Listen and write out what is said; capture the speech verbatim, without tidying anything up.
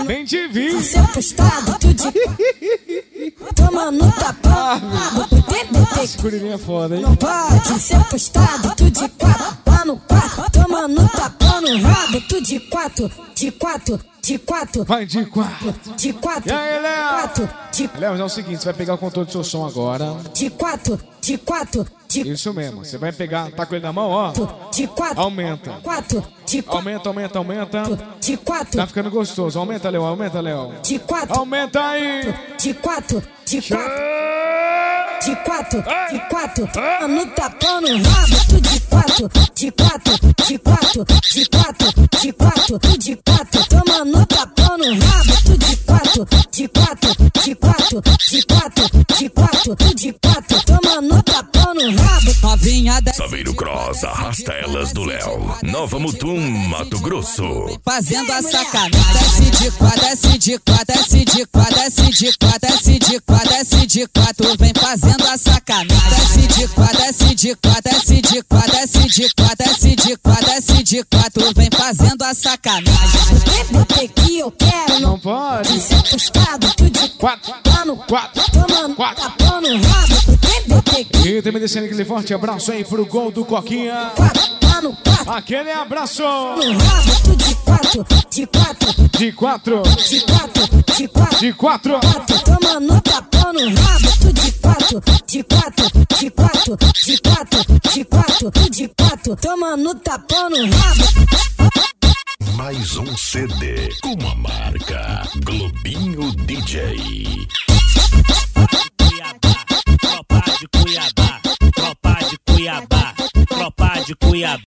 Bem de vinho. Seu postado, tu de toma no tapão. Escurinha é foda, hein? Não pode ser postado, tu de quatro. Lá no quarto, toma no tapão no rabo. Tu de quatro, de quatro, de quatro. Vai de quatro. De quatro. E aí, Léo? Quatro, de Léo, é o seguinte, você vai pegar o controle do seu som agora. De quatro, de quatro, de Isso mesmo, você vai pegar, tá com ele na mão, ó. de quatro. Aumenta. Quatro, de quatro. Aumenta, aumenta, aumenta. De quatro, Tá ficando gostoso. Aumenta, Léo, aumenta, Léo. de quatro. Aumenta aí. De quatro, de quatro. De quatro, de quatro, no tapão no rabo, tu de quatro, de quatro, de quatro, de quatro, de quatro, tu de quatro, toma no tapão no rabo, tu de quatro, de quatro, de quatro, de quatro, de quatro, tu de quatro, toma no tapão no rabo. Novinha da Saveiro Cross, arrasta elas do Léo. Nova Mutum, Mato Grosso. Fazendo a sacanagem, desce de quatro, desce de quatro, desce de quatro, desce de quatro, desce de quatro, desce de quatro, vem fazendo a sacanagem. Desce de quatro, desce de quatro, desce de quatro, desce de quatro, desce de quatro, desce de quatro, vem fazendo a sacanagem. Bebê que eu quero, Não pode. ser postado, tu de Quatro. lá no Quatro. tomando Quatro. tapão no rabo. Bebê que E também descendo aquele forte abraço aí pro gol do Coquinha. quatro, lá no quatro, Aquele abraço. no rabo, tu de quatro, de quatro, De quatro. de quatro, de quatro. De quatro. Quatro, toma no tapão no rabo, tu de quatro, de quatro, de quatro, de quatro, de quatro, tu de quatro, toma no tapão no rabo. Mais um C D com a marca Globinho D J. Tropa de Cuiabá, tropa de Cuiabá, tropa de Cuiabá.